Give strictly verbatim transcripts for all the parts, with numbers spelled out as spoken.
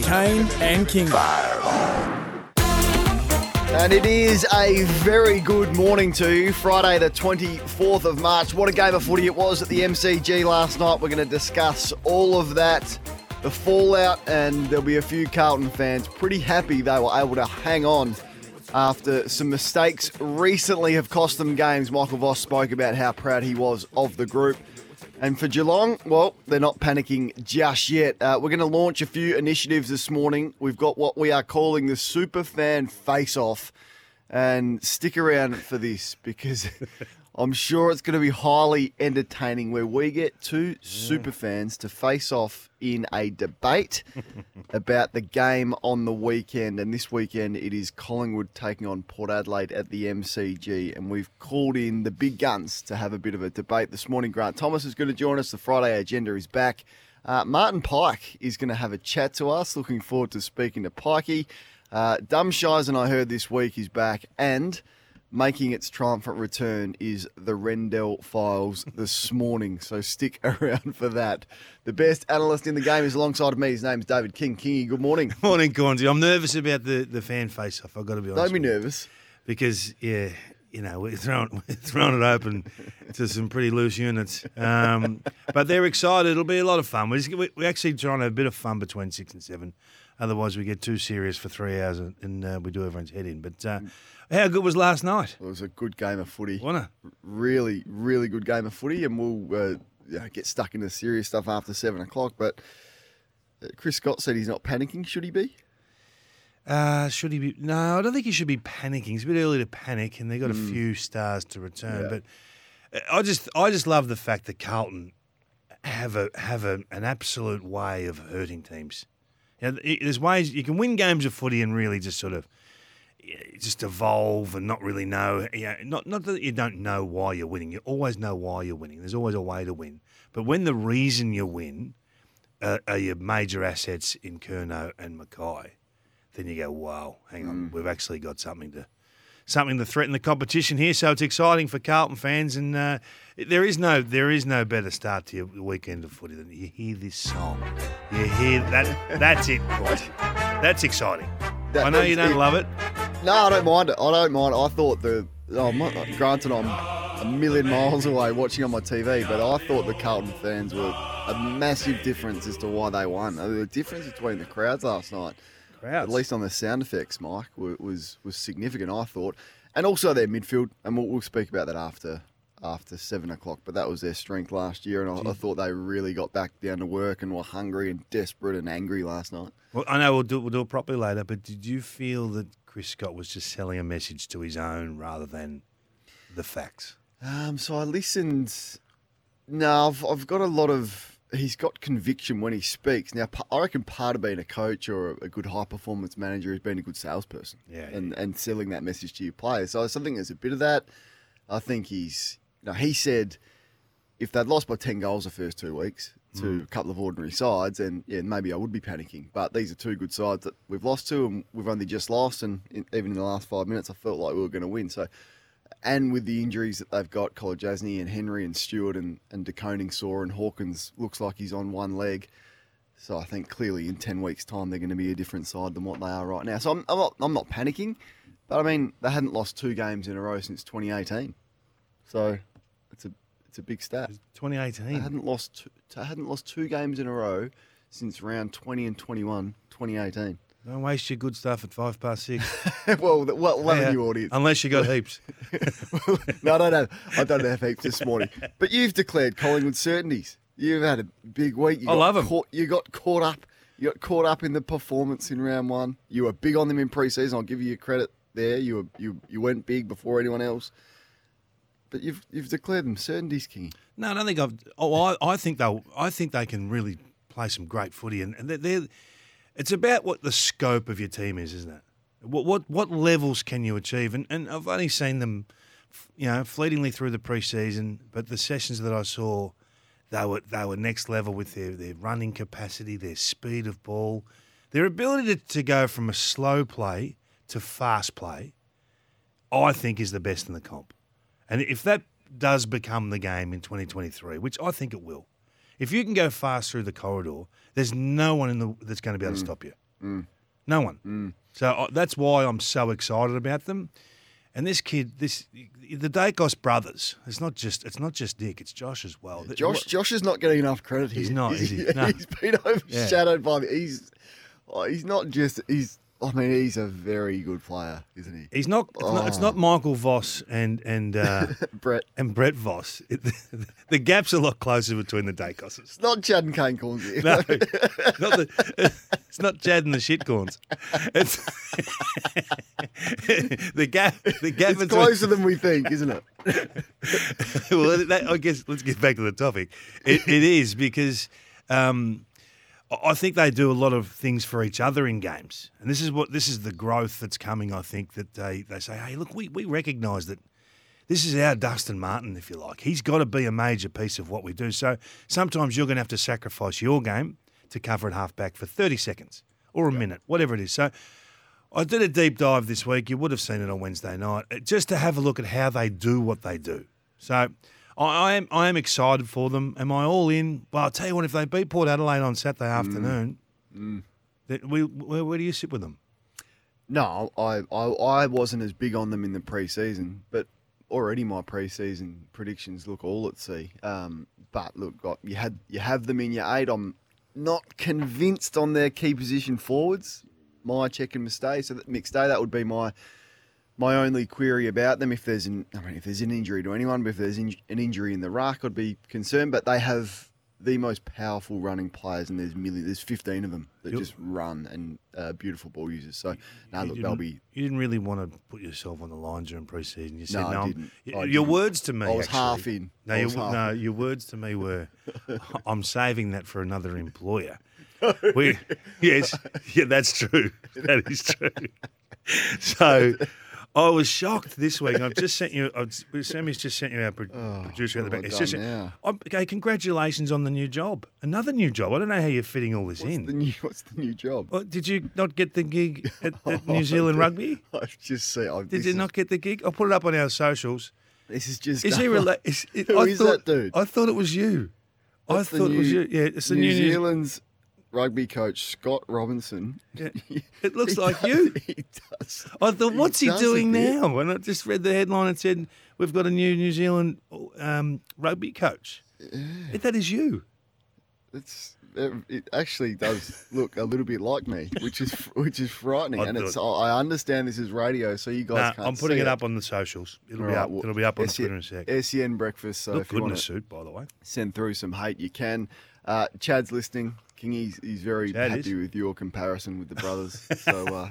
Kane and King. And it is a very good morning to you. Friday the twenty-fourth of March. What a game of footy it was at the M C G last night. We're going to discuss all of that, the fallout, and there'll be a few Carlton fans pretty happy they were able to hang on after some mistakes recently have cost them games. Michael Voss spoke about how proud he was of the group. And for Geelong, well, they're not panicking just yet. Uh, we're going to launch a few initiatives this morning. We've got what we are calling the Superfan Face-Off. And stick around for this because I'm sure it's going to be highly entertaining, where we get two yeah. superfans to face off in a debate about the game on the weekend. And this weekend it is Collingwood taking on Port Adelaide at the M C G. And we've called in the big guns to have a bit of a debate this morning. Grant Thomas is going to join us. The Friday agenda is back. Uh, Martin Pike is going to have a chat to us. Looking forward to speaking to Pikey. Uh, Dumshires, I heard this week, is back, and making its triumphant return is the Rendell Files this morning, so stick around for that. The best analyst in the game is alongside of me. His name's David King. Kingy, good morning. Morning, Cornsey. I'm nervous about the, the fan face-off, I've got to be honest. Don't be with nervous. You. Because, yeah, you know, we're throwing, we're throwing it open to some pretty loose units. Um, but they're excited. It'll be a lot of fun. We're, just, we're actually trying to have a bit of fun between six and seven. Otherwise, we get too serious for three hours and, and uh, we do everyone's head in. But uh, how good was last night? It was a good game of footy. Wasn't it? Really, really good game of footy. And we'll uh, you know, get stuck into serious stuff after seven o'clock. But Chris Scott said he's not panicking. Should he be? Uh, should he be? No, I don't think he should be panicking. It's a bit early to panic, and they've got mm. a few stars to return. Yeah. But I just, I just love the fact that Carlton have a have a, an absolute way of hurting teams. You know, there's ways you can win games of footy and really just sort of just evolve and not really know. You know, not not that you don't know why you're winning. You always know why you're winning. There's always a way to win. But when the reason you win uh, are your major assets in Curnow and Mackay, then you go, wow, hang on, mm. we've actually got something to something to threaten the competition here. So it's exciting for Carlton fans, and uh, there is no there is no better start to your weekend of footy than you hear this song. You hear that? That's it, boys. That's exciting. That, I know you don't it, love it. No, I don't mind it. I don't mind. I thought the oh, I'm not, granted I'm a million miles away watching on my T V, but I thought the Carlton fans were a massive difference as to why they won. The difference between the crowds last night. Crowds. At least on the sound effects, Mike, was was significant, I thought. And also their midfield, and we'll, we'll speak about that after after seven o'clock, but that was their strength last year, and I, I thought they really got back down to work and were hungry and desperate and angry last night. Well, I know we'll do, we'll do it properly later, but did you feel that Chris Scott was just selling a message to his own rather than the facts? Um, so I listened. No, I've, I've got a lot of... He's got conviction when he speaks. Now, I reckon part of being a coach or a good high-performance manager is being a good salesperson yeah, and, yeah. and selling that message to your players. So I think there's a bit of that. I think he's... You know, he said if they'd lost by ten goals the first two weeks to mm. a couple of ordinary sides, and yeah, maybe I would be panicking. But these are two good sides that we've lost to, and we've only just lost. And in, even in the last five minutes, I felt like we were going to win. So... And with the injuries that they've got, Kolodjasny and Henry and Stewart and, and De Koning sore, and Hawkins looks like he's on one leg. So I think clearly in ten weeks' time they're going to be a different side than what they are right now. So I'm, I'm, not, I'm not panicking, but I mean, they hadn't lost two games in a row since twenty eighteen. So it's a it's a big stat. twenty eighteen? They hadn't lost two, they hadn't lost two games in a row since round twenty and twenty-one, twenty eighteen. Don't waste your good stuff at five past six. well, well, love yeah, a new audience. Unless you got heaps. no, I don't have. I don't have heaps this morning. But you've declared Collingwood certainties. You've had a big week. You I love them. Caught, you got caught up. You got caught up in the performance in round one. You were big on them in pre-season. I'll give you credit there. You were, you you went big before anyone else. But you've you've declared them certainties, King. No, I don't think I've. Oh, I, I think they. I think they can really play some great footy, and, and they're. they're It's about what the scope of your team is, isn't it? What what what levels can you achieve? And and I've only seen them, you know, fleetingly through the preseason, but the sessions that I saw, they were they were next level with their, their running capacity, their speed of ball, their ability to, to go from a slow play to fast play. I think is the best in the comp, and if that does become the game in twenty twenty-three, which I think it will. If you can go fast through the corridor, there's no one in the that's going to be able to mm. stop you. Mm. No one. Mm. So uh, that's why I'm so excited about them. And this kid, this the Dacos brothers. It's not just it's not just Nick. It's Josh as well. Yeah, Josh Josh is not getting enough credit here. He's not, is he? No. He's been overshadowed by me. He's oh, he's not just he's. I mean, he's a very good player, isn't he? He's not. It's, oh. not, it's not Michael Voss and and uh, Brett and Brett Voss. It, the, the gap's a lot closer between the Dacoses. It's not Chad and Kane Corns here. No, not the, it's not Chad and the shitcorns. It's the gap. The gap. It's between, closer than we think, isn't it? Well, that, I guess let's get back to the topic. It, it is because. Um, I think they do a lot of things for each other in games, and this is what this is the growth that's coming. I think that they, they say, hey, look, we, we recognise that this is our Dustin Martin, if you like. He's got to be a major piece of what we do. So sometimes you're going to have to sacrifice your game to cover at half-back for thirty seconds or a yep. minute, whatever it is. So I did a deep dive this week. You would have seen it on Wednesday night, just to have a look at how they do what they do. So I am I am excited for them. Am I all in? Well, I'll tell you what, if they beat Port Adelaide on Saturday afternoon, mm. then we, where, where do you sit with them? No, I, I I wasn't as big on them in the pre-season, but already my pre-season predictions look all at sea. Um, but look, you had you have them in your eight. I'm not convinced on their key position forwards. My check and mistake. So that mixed day, that would be my My only query about them, if there's an, I mean, if there's an injury to anyone, but if there's in, an injury in the ruck, I'd be concerned. But they have the most powerful running players, and there's million, there's fifteen of them that You're, just run and uh, beautiful ball users. So, no, look, didn't- they'll be. You didn't really want to put yourself on the line during pre-season. You said No, I I'm- didn't. y- I Your didn't. words to me. I was actually, half in. No, I your, was half no, in. your words to me were, I'm saving that for another employer. we, yes, yeah, that's true. That is true. So. I was shocked this week. I've just sent you. I've, Sammy's just sent you our pro- Oh, producer at the what have back. I It's done just now? I'm- okay. Congratulations on the new job. Another new job. I don't know how you're fitting all this What's in. the new? What's the new job? Well, did you not get the gig at, at Oh, New Zealand Rugby? I've just seen. I've, Did this you is, not get the gig? I'll put it up on our socials. This is just. Is he rela- is, it, Who I is thought, that dude? I thought it was you. That's I the thought it was new- you. Yeah, it's the New new. New- Zealand's rugby coach Scott Robinson. Yeah. It looks He like does- you. He does. I thought, what's he does a doing bit. now? And I just read the headline and said, we've got a new New Zealand um, rugby coach. Yeah. That is you. It's it, it actually does look a little bit like me, which is which is frightening. I and it's thought- I understand this is radio, so you guys Nah, can't. I'm putting see it up on the socials. It'll All be right, up. well, It'll be up on S E N Twitter in a sec. S E N breakfast. So Look if you good in want a to suit, by the way. send through some hate, you can. Uh, Chad's listening. Kingy's he's very Chad happy is. with your comparison with the brothers. So. Uh,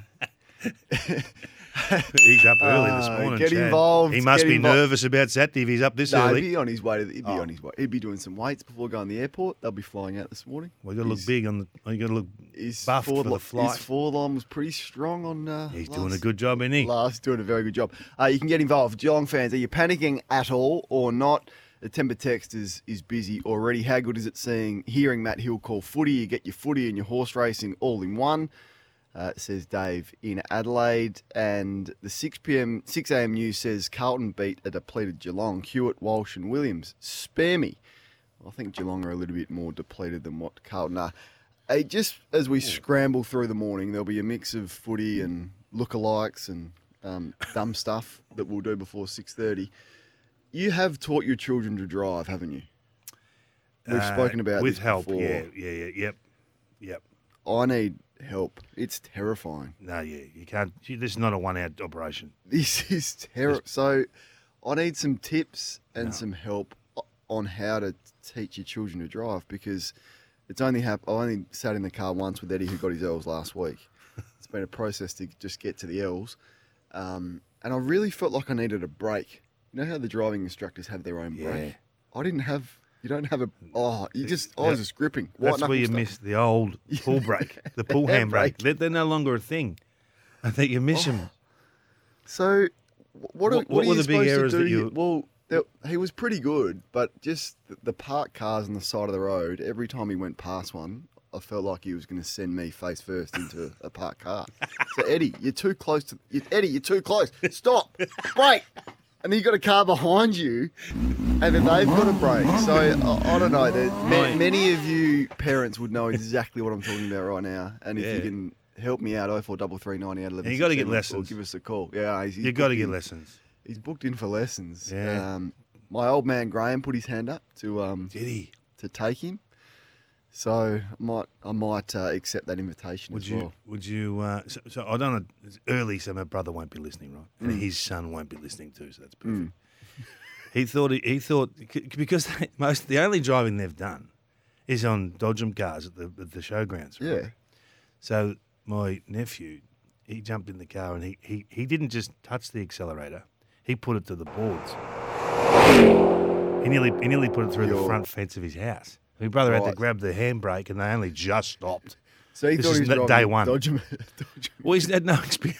He's up early this Uh, morning. get Chad. involved, He must get be involved. nervous about Saturday if he's up this No, early. he'd be on his way to. The, he'd be Oh. on his way. He'd be doing some weights before going to the airport. They'll be flying out this morning. Well, you got to look He's- big on the. You got to look His buffed forward for li- the flight. His forward line was pretty strong on. Uh, He's last, doing a good job, isn't he? Last doing a very good job. Uh, you can get involved, Geelong fans. Are you panicking at all or not? The Temper text is is busy already. How good is it seeing hearing Matt Hill call footy? You get your footy and your horse racing all in one. Uh, says Dave in Adelaide. And the six p.m. six a.m. news says Carlton beat a depleted Geelong. Hewitt, Walsh and Williams. Spare me. I think Geelong are a little bit more depleted than what Carlton are. Hey, just as we scramble through the morning, there'll be a mix of footy and lookalikes and um, dumb stuff that we'll do before six thirty. You have taught your children to drive, haven't you? We've Uh, spoken about with this help. before. Yeah, yeah, yeah, yep, yep. I need help. It's terrifying. No, yeah, you can't. you- This is not a one-hour operation. This is terrible. So I need some tips and No. some help o- on how to teach your children to drive because it's only hap- I only sat in the car once with Eddie who got his L's last week. It's been a process to just get to the L's. Um, and I really felt like I needed a break. You know how the driving instructors have their own Yeah. break? I didn't have, you don't have a, oh, you just, I That- was just gripping. White That's where knuckle you stuff. miss the old pull brake, the pull hand brake. Handbrake. They're, they're no longer a thing. I think you miss Oh, them. So, wh- what, What- are, what what, are were you the big supposed errors to that do? you- here? Well, there, he was pretty good, but just the, the parked cars on the side of the road, every time he went past one, I felt like he was going to send me face first into a parked car. So, Eddie, you're too close to... You, Eddie, you're too close. Stop. Brake. And then you got a car behind you, and then they've got a brake. So, I, I don't know. There, ma- Right. many of you parents would know exactly what I'm talking about right now. And if Yeah. you can help me out. oh four three three nine eight eleven. You got to get Or lessons. give us a call. Yeah, he's, he's You got to booked get in- lessons. He's booked in for lessons. Yeah. Um, my old man Graham put his hand up to um Did he? to take him, so I might I might uh, accept that invitation Would as you? well. Would you? Uh, so, so I don't know. It's early, so my brother won't be listening, right? And Mm. his son won't be listening too. So that's perfect. Mm. He thought. He, he thought c- because they, most the only driving they've done is on Dodgem cars at the at the showgrounds. Right? Yeah. So my nephew, he jumped in the car and he, he, he didn't just touch the accelerator. He put it to the boards. He nearly he nearly put it through the Your- front fence of his house. My brother had to Right. grab the handbrake and they only just stopped. So he This thought is he was n- driving day a one. Dodgem, Dodgem. Well, he's had no experience.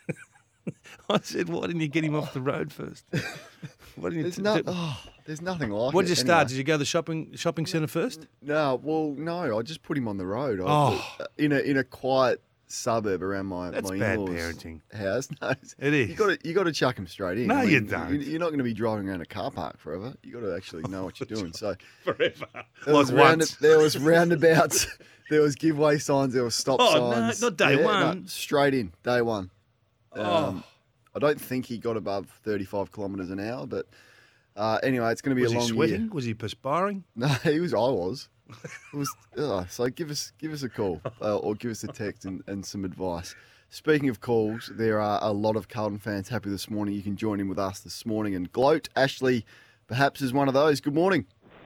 I said, why didn't you get him off the road first? Why didn't you There's t- no, t- oh, there's nothing like what it. did you start? anyway. Did you go to the shopping shopping centre first? No, well, no. I just put him on the road. I, Oh. in a in a quiet suburb around my That's my bad in-laws' parenting. house. No, it's- It is. You got to you got to chuck him straight in. No, I you mean, don't. You're not going to be driving around a car park forever. You got to actually know what you're doing. So Forever. there Like was, round, once. there was roundabouts. There was giveaway signs. There was stop Oh, no, signs. not day Yeah, no, one. straight in day one. Um, Oh. I don't think he got above thirty-five kilometres an hour, but uh, anyway, it's going to be Was a he long sweating? year. Was he perspiring? No, he was. I was. It was. Uh, so give us give us a call uh, or give us a text and, and some advice. Speaking of calls, there are a lot of Carlton fans happy this morning. You can join in with us this morning and gloat. Ashley, perhaps, is one of those. Good morning.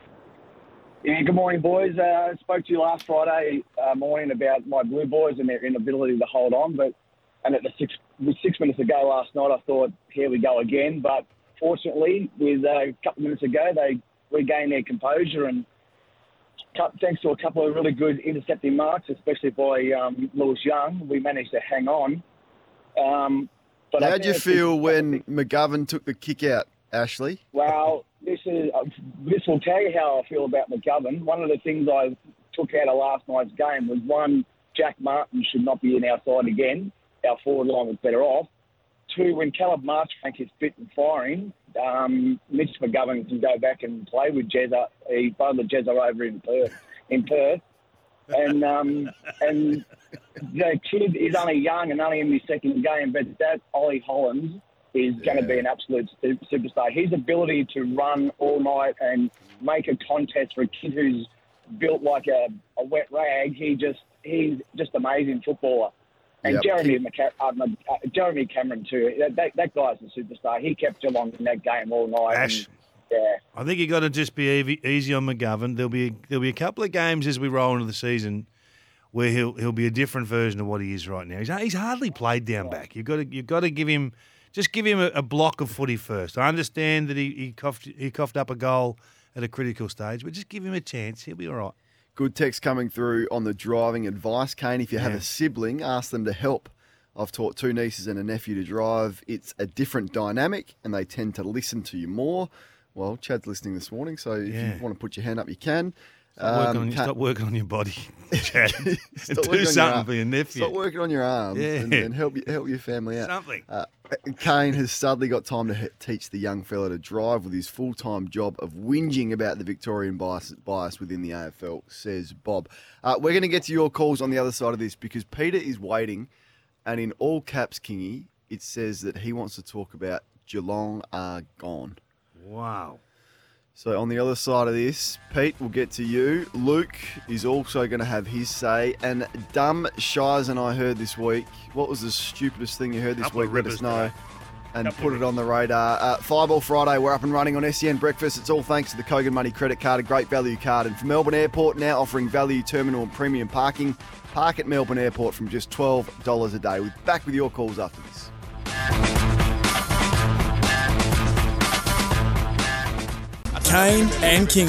Yeah, good morning, boys. Uh, I spoke to you last Friday uh, morning about my Blue Boys and their inability to hold on, but and at the six with six minutes ago last night, I thought, here we go again. But fortunately, with uh, a couple of minutes ago, they regained their composure and cut, thanks to a couple of really good intercepting marks, especially by um, Lewis Young, we managed to hang on. Um, but I How'd you think- feel when McGovern took the kick out, Ashley? Well, this is uh, this will tell you how I feel about McGovern. One of the things I took out of last night's game was, one, Jack Martin should not be in our side again. Our forward line was better off. Two, when Caleb Marchbank is fit and firing, um, Mitch McGovern can go back and play with Jezza. He bowled Jezza over in Perth. In Perth. And um, and the kid is only young and only in his second game, but that Ollie Hollands is going to be an absolute su- superstar. His ability to run all night and make a contest for a kid who's built like a, a wet rag, he just he's just amazing footballer. And Yep. Jeremy Mcca- uh, uh, Jeremy Cameron too. That, that that guy's a superstar. He kept Geelong in that game all night. Ash. And, yeah. I think you got to just be easy, easy on McGovern. There'll be there'll be a couple of games as we roll into the season where he'll he'll be a different version of what he is right now. He's he's hardly played down back. You've got to you've got to give him just give him a, a block of footy first. I understand that he he coughed he coughed up a goal at a critical stage, but just give him a chance. He'll be all right. Good text coming through on the driving advice, Kane. If you have Yeah. a sibling, ask them to help. I've taught two nieces and a nephew to drive. It's a different dynamic, and they tend to listen to you more. Well, Chad's listening this morning, so if Yeah. you want to put your hand up, you can. Stop, working, Um, on, Kane- stop working on your body, Chad. Stop Do working on your something arm. for your nephew. Stop working on your arms Yeah. and, and help you, help your family out. Something. Uh, Kane has suddenly got time to he- teach the young fella to drive with his full-time job of whinging about the Victorian bias, bias within the A F L, says Bob. Uh, we're going to get to your calls on the other side of this because Peter is waiting, and in all caps, Kingy, it says that he wants to talk about Geelong are gone. Wow. So on the other side of this, Pete, we'll get to you. Luke is also going to have his say. And dumb Shies and I heard this week. What was the stupidest thing you heard this Couple week? of Let rippers us know. today. And Couple put of it on the radar. Uh, Fireball Friday, we're up and running on S E N Breakfast. It's all thanks to the Kogan Money credit card, a great value card. And for Melbourne Airport, now offering value terminal and premium parking. Park at Melbourne Airport from just twelve dollars a day. We're back with your calls after this. Kane and King.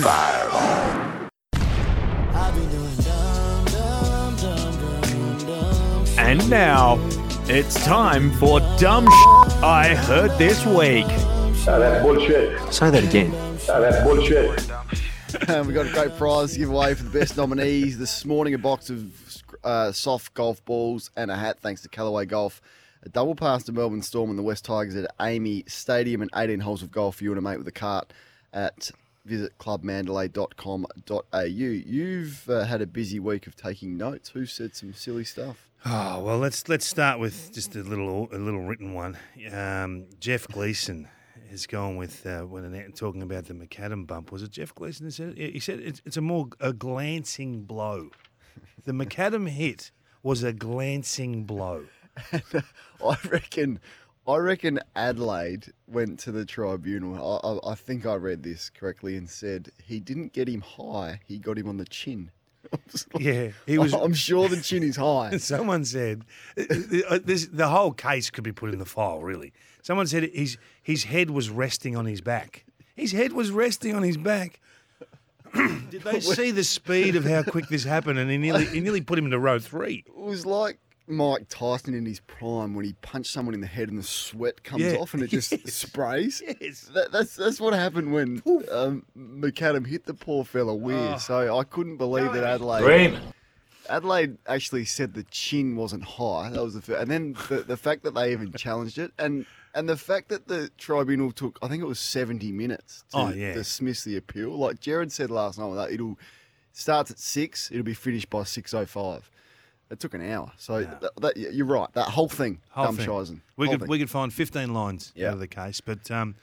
And now, it's time for Dumb Sh- I Heard This Week. Oh, that's bullshit. Say that again. Oh, that's bullshit. And we've got a great prize to give away for the best nominees. This morning, a box of uh, soft golf balls and a hat, thanks to Callaway Golf. A double pass to Melbourne Storm and the West Tigers at Amy Stadium and eighteen holes of golf for you and a mate with a cart at visit club mandalay dot com dot a u. You've uh, had a busy week of taking notes. Who said some silly stuff? Oh well, let's let's start with just a little a little written one. Um, Jeff Gleeson is going with uh, when talking about the McAdam bump. Was it Jeff Gleeson that said it? He said it's, it's a more a glancing blow. The McAdam hit was a glancing blow. I reckon. I reckon Adelaide went to the tribunal. I, I, I think I read this correctly and said he didn't get him high. He got him on the chin. Yeah, he was. I'm sure the chin is high. Someone said this, the whole case could be put in the file. Really, someone said his his head was resting on his back. His head was resting on his back. Did they see the speed of how quick this happened? And he nearly he nearly put him into row three. It was like Mike Tyson in his prime when he punched someone in the head and the sweat comes Yeah. off and it just Yes. sprays. Yes. That, that's that's what happened when um, McAdam hit the poor fella weird. Oh. So I couldn't believe that Adelaide. Dream. Adelaide actually said the chin wasn't high. That was the fir- and then the, the fact that they even challenged it and and the fact that the tribunal took I think it was seventy minutes to Oh, yeah. dismiss the appeal. Like Jared said last night, that it'll starts at six. It'll be finished by six oh five. It took an hour. So Yeah. that, that, you're right. That whole thing, Whole dumb thing. Shisen. We Whole could thing. we could find fifteen lines Yeah. out of the case, but um,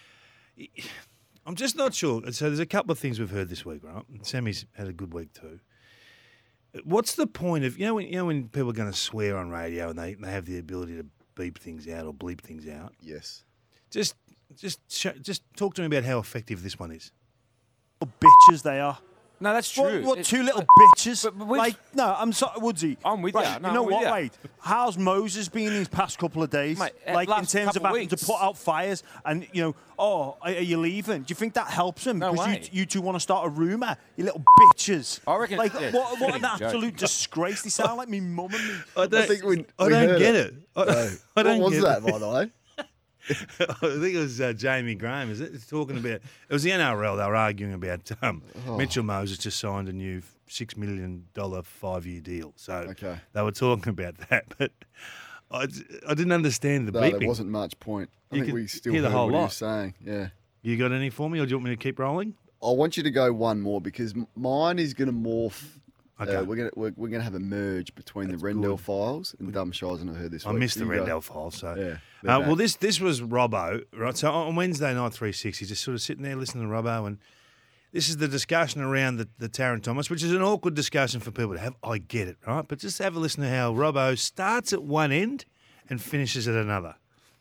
I'm just not sure. So there's a couple of things we've heard this week, right? Sammy's had a good week too. What's the point of you know when you know when people are going to swear on radio and they, they have the ability to beep things out or bleep things out? Yes. Just just show, just talk to me about how effective this one is. Bitches they are. No, that's What, true. what It- two little but- bitches? but- but we've- like, no, I'm sorry, Woodsy. I'm with right, you. No, you know I'm with what, you. mate? How's Moses been these past couple of days? Mate, uh, like, in last terms of couple of having to weeks. put out fires and, you know, oh, are, are you leaving? Do you think that helps him? No Because way. you, you two want to start a rumour, you little bitches. I reckon- Like, yeah, what, what an joke. absolute disgrace. They sound like me mum and me. I I think we, I we don't heard get it. I, No. I don't what was get that, it. by the way? I think it was uh, Jamie Graham, is it? It's talking about it was the N R L. They were arguing about um, Oh. Mitchell Moses just signed a new six million dollar five year deal. So Okay. they were talking about that, but I, I didn't understand the No, beeping. there wasn't much point. I You think could we still hear the heard whole what he lot. was saying. Yeah. You got any for me, or do you want me to keep rolling? I want you to go one more because m- mine is going to morph. Okay. Uh, we're going to we're, we're going to have a merge between That's the Rendell good. files and Dumb Shisen. I heard this. I week. missed the You go. Rendell file, so Yeah, Uh, they're well, back. this this was Robbo, right? So on Wednesday night, three sixty, just sort of sitting there listening to Robbo, and this is the discussion around the, the Taron Thomas, which is an awkward discussion for people to have. I get it, right? But just have a listen to how Robbo starts at one end and finishes at another.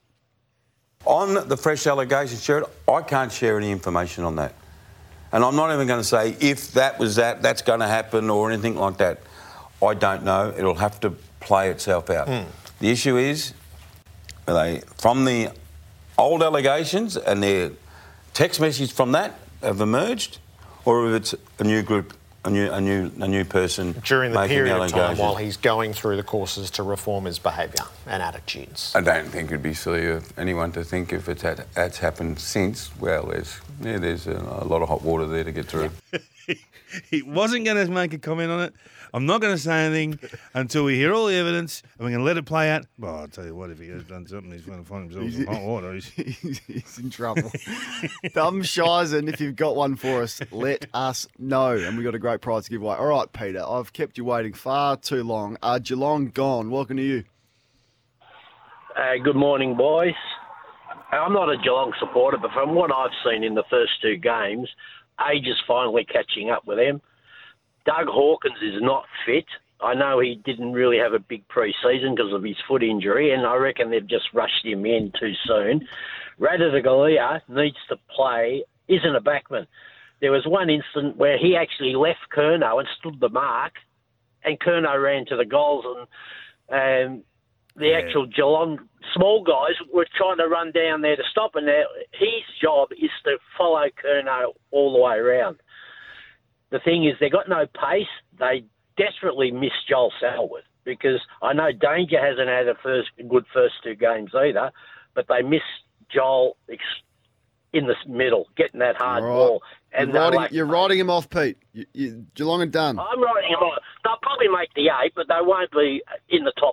On the fresh allegations, Jared, I can't share any information on that. And I'm not even going to say if that was that, that's going to happen or anything like that. I don't know. It'll have to play itself out. The issue is, are they from the old allegations and their text message from that have emerged, or if it's a new group, a new, a new, a new person During the making period of time allegations? while he's going through the courses to reform his behaviour and attitudes. I don't think it'd be silly of anyone to think if it's had, that's happened since. Well, there's yeah, there's a, a lot of hot water there to get through. He wasn't going to make a comment on it. I'm not going to say anything until we hear all the evidence, and we're going to let it play out. Well, I'll tell you what, if he has done something, he's going to find himself in hot water. He's... he's, he's in trouble. Dumb Shisen, if you've got one for us, let us know. And we've got a great prize to give away. All right, Peter, I've kept you waiting far too long. Uh, Geelong gone. Welcome to you. Uh, good morning, boys. I'm not a Geelong supporter, but from what I've seen in the first two games, age is finally catching up with them. Doug Hawkins is not fit. I know he didn't really have a big pre-season because of his foot injury, and I reckon they've just rushed him in too soon. Raditagalia needs to play, isn't a backman. There was one incident where he actually left Curnow and stood the mark, and Curnow ran to the goals, and um, the Yeah. actual Geelong small guys were trying to run down there to stop him. Now, his job is to follow Curnow all the way around. The thing is, they got no pace. They desperately miss Joel Selwood because I know Danger hasn't had a first good first two games either, but they miss Joel ex- in the middle, getting that hard All right. ball. You're, they're writing, like- you're writing him off, Pete. You, you, Geelong are done. I'm writing them off. They'll probably make the eight, but they won't be in the top four.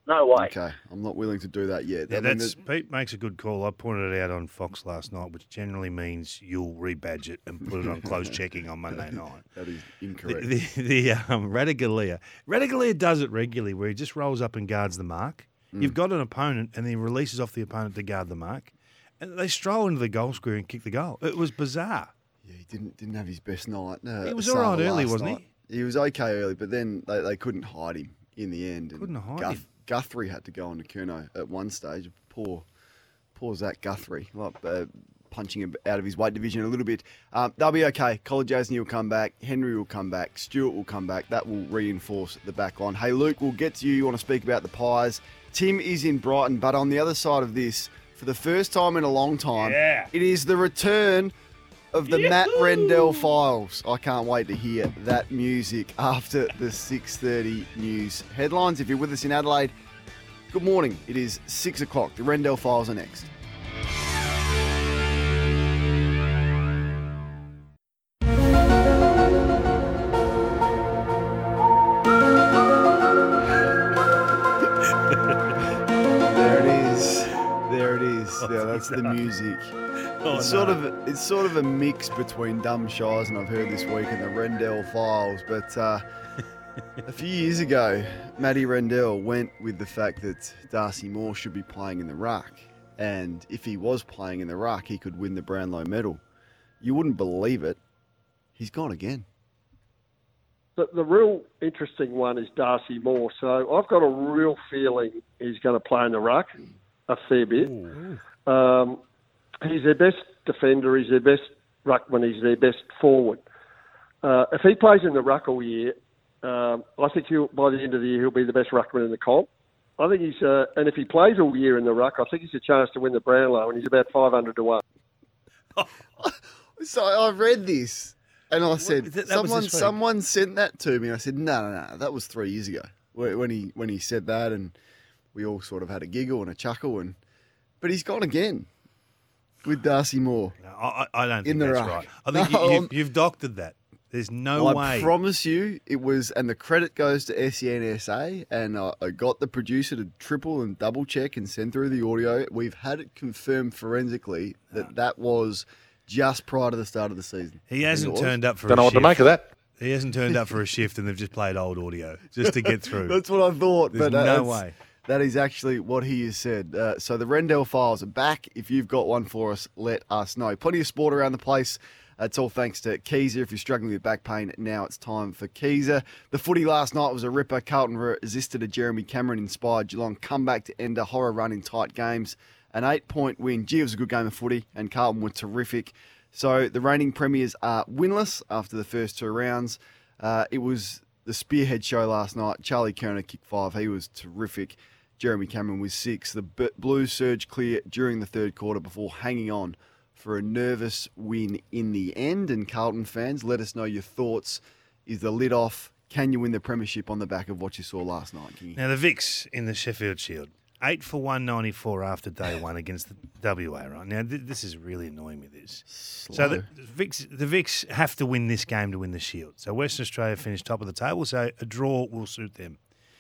No way. Okay, I'm not willing to do that yet. Yeah, I mean, that's, the- Pete makes a good call. I pointed it out on Fox last night, which generally means you'll rebadge it and put it on close checking on Monday night. That is The, incorrect. the, the um, Radaglia. Radaglia does it regularly where he just rolls up and guards the mark. Mm. You've got an opponent and he releases off the opponent to guard the mark. And they stroll into the goal square and kick the goal. It was bizarre. Yeah, he didn't didn't have his best night. Uh, He at was the all start right of early, last wasn't night. He was okay early, but then they, they couldn't hide him in the end. and Couldn't hide Guth- him. Guthrie had to go on to Curnow at one stage. Poor, poor Zach Guthrie, like, uh, punching him out of his weight division a little bit. Um, they'll be okay. Colin Jasny will come back. Henry will come back. Stewart will come back. That will reinforce the back line. Hey, Luke, we'll get to you. You want to speak about the Pies. Tim is in Brighton, but on the other side of this, for the first time in a long time, Yeah. it is the return of the Matt Rendell Files. I can't wait to hear that music after the six thirty news headlines. If you're with us in Adelaide, good morning. It is six o'clock. The Rendell Files are next. There it is. There it is. Yeah, that's the music. Oh, it's no. sort of it's sort of a mix between Dumb Shies and I've heard this week and the Rendell Files. But uh, a few years ago, Matty Rendell went with the fact that Darcy Moore should be playing in the ruck, and if he was playing in the ruck, he could win the Brownlow medal. You wouldn't believe it. He's gone again. The, the real interesting one is Darcy Moore. So I've got a real feeling he's going to play in the ruck a fair bit. Um, he's their best defender. He's their best ruckman. He's their best forward. Uh, if he plays in the ruck all year, um, I think he'll, by the end of the year he'll be the best ruckman in the comp. I think he's, uh, and if he plays all year in the ruck, I think he's a chance to win the Brownlow, and he's about five hundred to one. So I read this and I said, that- that was someone this week? someone sent that to me. I said, no, no, no, that was three years ago when when he when he said that, and we all sort of had a giggle and a chuckle. And but he's gone again with Darcy Moore. No, I, I don't In think the that's ruck. right. I think No, you, I'm- you've, you've doctored that. There's no I way. promise you, it was, and the credit goes to S E N S A, and I, I got the producer to triple and double check and send through the audio. We've had it confirmed forensically that that was just prior to the start of the season. He hasn't turned up for Don't a know what to shift. make of that. He hasn't turned up for a shift and they've just played old audio just to get through. That's what I thought. There's but uh, no that's- way. That is actually what he has said. Uh, so the Rendell Files are back. If you've got one for us, let us know. Plenty of sport around the place. It's all thanks to Keezer. If you're struggling with back pain, now it's time for Keezer. The footy last night was a ripper. Carlton resisted a Jeremy Cameron-inspired Geelong comeback to end a horror run in tight games. An eight-point win. Gee, it was a good game of footy, and Carlton were terrific. So the reigning premiers are winless after the first two rounds. Uh, it was the spearhead show last night. Charlie Kerner kicked five. He was terrific. Jeremy Cameron was six. The B- Blues surged clear during the third quarter before hanging on for a nervous win in the end. And Carlton fans, let us know your thoughts. Is the lid off? Can you win the premiership on the back of what you saw last night, Kingy? Now, the Vicks in the Sheffield Shield, eight for one ninety-four after day one against the W A, right? Now, th- this is really annoying me, this. So the, the, Vicks, the Vicks have to win this game to win the Shield. So Western Australia finished top of the table, so a draw will suit them.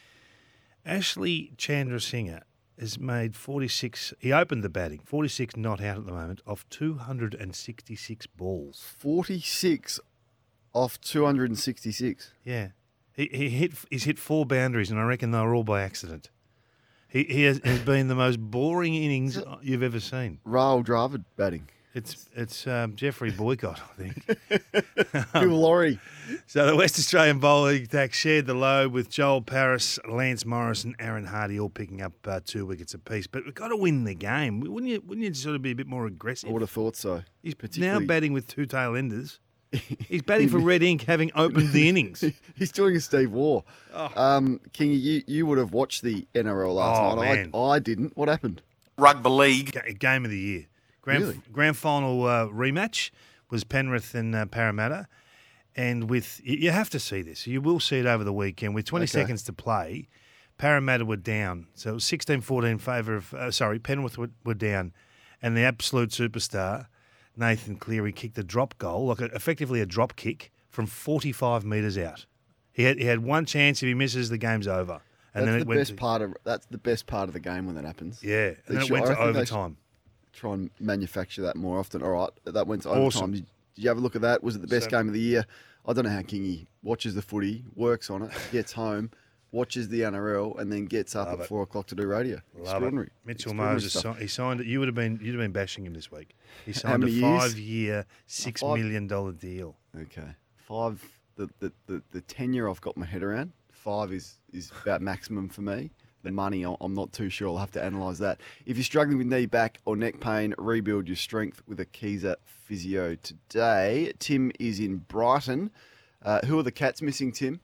Ashley Chandrasinghe has made forty-six, he opened the batting, forty-six not out at the moment, off two hundred sixty-six balls. forty-six off two hundred sixty-six. Yeah. He, he hit, he's hit four boundaries, and I reckon they were all by accident. He, he has, has been the most boring innings you've ever seen. Raul Dravid batting. It's it's um, Jeffrey Boycott, I think. Bill Laurie. So the West Australian bowling attack shared the load with Joel Paris, Lance Morris and Aaron Hardy all picking up uh, two wickets apiece. But we've got to win the game. Wouldn't you, wouldn't you sort of be a bit more aggressive? I would have thought so. He's now Particularly- batting with two tail enders. He's batting for Red Ink, having opened the innings. He's doing a Steve Waugh. Um, Kingy, you, you would have watched the N R L last Oh, night. man. I, I didn't. What happened? Rugby League. Ga- Game of the year. Grand, Really? grand final uh, rematch was Penrith and uh, Parramatta. And with, you you have to see this. You will see it over the weekend. With twenty Okay. seconds to play, Parramatta were down. So it was sixteen fourteen in favour of, uh, sorry, Penrith were, were down. And the absolute superstar, Nathan Cleary, kicked a drop goal, like a, effectively a drop kick from forty-five metres out. He had, he had one chance. If he misses, the game's over. And that's then the it went best to, part of that's the best part of the game when that happens. Yeah, and They then it should- went I to reckon they should overtime. Try and manufacture that more often. All right, that went to Awesome. overtime. Did you have a look at that? Was it the best So- game of the year? I don't know how Kingy watches the footy, works on it, gets home, watches the N R L, and then gets up Love at it. four o'clock to do radio. Love Extraordinary. it. Mitchell Extraordinary Moses, stuff. si- he signed it. You would have been, you'd have been bashing him this week. He How signed a many years? five-year, six five- million dollar deal. Okay, five. The the the, the tenure I've got my head around. Five is is about maximum for me. The money, I- I'm not too sure. I'll have to analyse that. If you're struggling with knee, back, or neck pain, rebuild your strength with a Akiza Physio today. Tim is in Brighton. Uh, who are the Cats missing, Tim?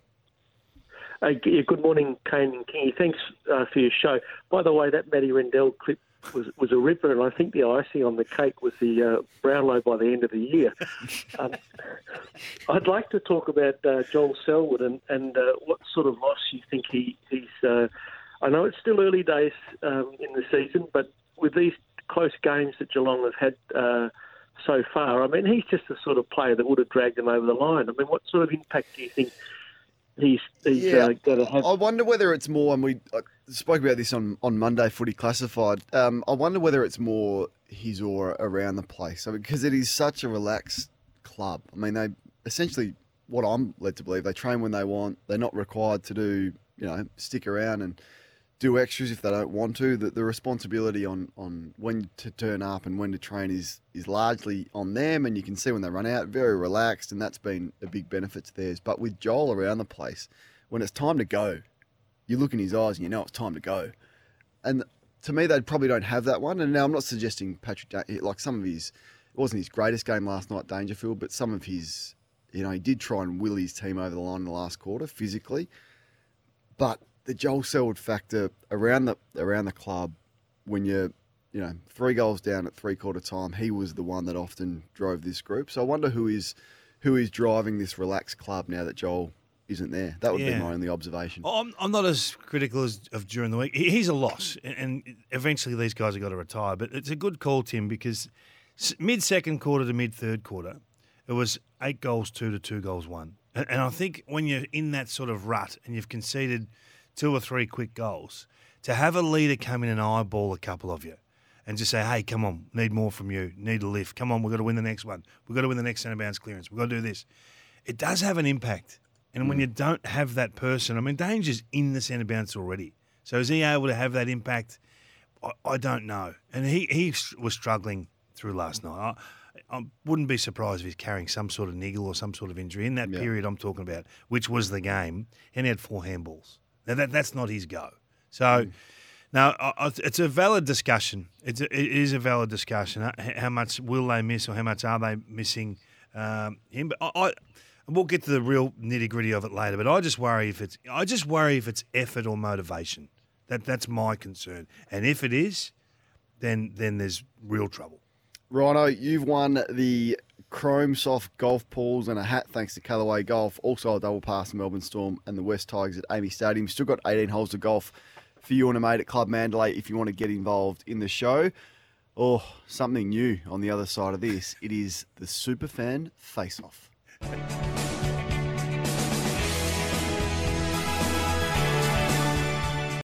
Uh, yeah, good morning, Kane and Kingy. Thanks uh, for your show. By the way, that Matty Rendell clip was, was a ripper, and I think the icing on the cake was the uh, Brownlow by the end of the year. um, I'd like to talk about uh, Joel Selwood and, and uh, what sort of loss you think he, he's... Uh, I know it's still early days um, in the season, but with these close games that Geelong have had uh, so far, I mean, he's just the sort of player that would have dragged them over the line. I mean, what sort of impact do you think he's, he's Yeah, uh, going to have? I wonder whether it's more, and we I spoke about this on, on Monday, Footy Classified. Um, I wonder whether it's more his aura around the place. I mean, because it is such a relaxed club. I mean, they essentially, what I'm led to believe, they train when they want. They're not required to do, you know, stick around and do extras if they don't want to. The, the responsibility on, on when to turn up and when to train is is largely on them, and you can see when they run out, very relaxed, and that's been a big benefit to theirs. But with Joel around the place, when it's time to go, you look in his eyes and you know it's time to go. And to me, they probably don't have that one. And now I'm not suggesting Patrick, Da- like some of his, it wasn't his greatest game last night, Dangerfield, but some of his, you know, he did try and will his team over the line in the last quarter physically. But the Joel Selwood factor around the around the club, when you're, you know, three goals down at three quarter time, he was the one that often drove this group. So I wonder who is who is driving this relaxed club now that Joel isn't there. That would Yeah. be my only observation. I'm, I'm not as critical as of during the week. He- He's a loss, and- and eventually these guys have got to retire. But it's a good call, Tim, because mid second quarter to mid third quarter, it was eight goals two to two goals one. And, and I think when you're in that sort of rut and you've conceded two or three quick goals, to have a leader come in and eyeball a couple of you and just say, hey, come on, need more from you, need a lift. Come on, we've got to win the next one. We've got to win the next centre bounce clearance. We've got to do this. It does have an impact. And when you don't have that person, I mean, Danger's in the centre bounce already. So is he able to have that impact? I, I don't know. And he, he was struggling through last night. I, I wouldn't be surprised if he's carrying some sort of niggle or some sort of injury in that Yeah. period I'm talking about, which was the game, and he had four handballs. Now, that that's not his go. So, Mm. now, I, I, it's a valid discussion. It's a, it is a valid discussion. How, how much will they miss or how much are they missing um, him? But I, I we'll get to the real nitty-gritty of it later, but I just worry if it's I just worry if it's effort or motivation. That That's my concern. And if it is, then then there's real trouble. Rhino, you've won the Chrome Soft golf balls and a hat thanks to Callaway Golf. Also a double pass Melbourne Storm and the West Tigers at Amy Stadium. Still got eighteen holes of golf for you and a mate at Club Mandalay if you want to get involved in the show. Or something new on the other side of this. It is the Superfan Face-Off.